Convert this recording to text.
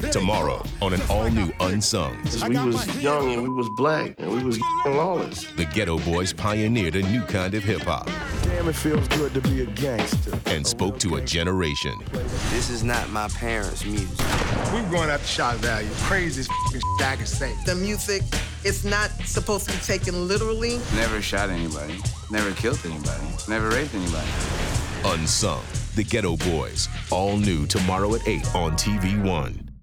Tomorrow on an all-new Unsung. We was young and we was black and we was lawless. The Ghetto Boys pioneered a new kind of hip-hop. Damn, it feels good to be a gangster. And spoke to a generation. This is not my parents' music. We were going after shock value. Craziest shit I can say. The music is not supposed to be taken literally. Never shot anybody. Never killed anybody. Never raped anybody. Unsung. The Ghetto Boys. All new tomorrow at 8 on TV1.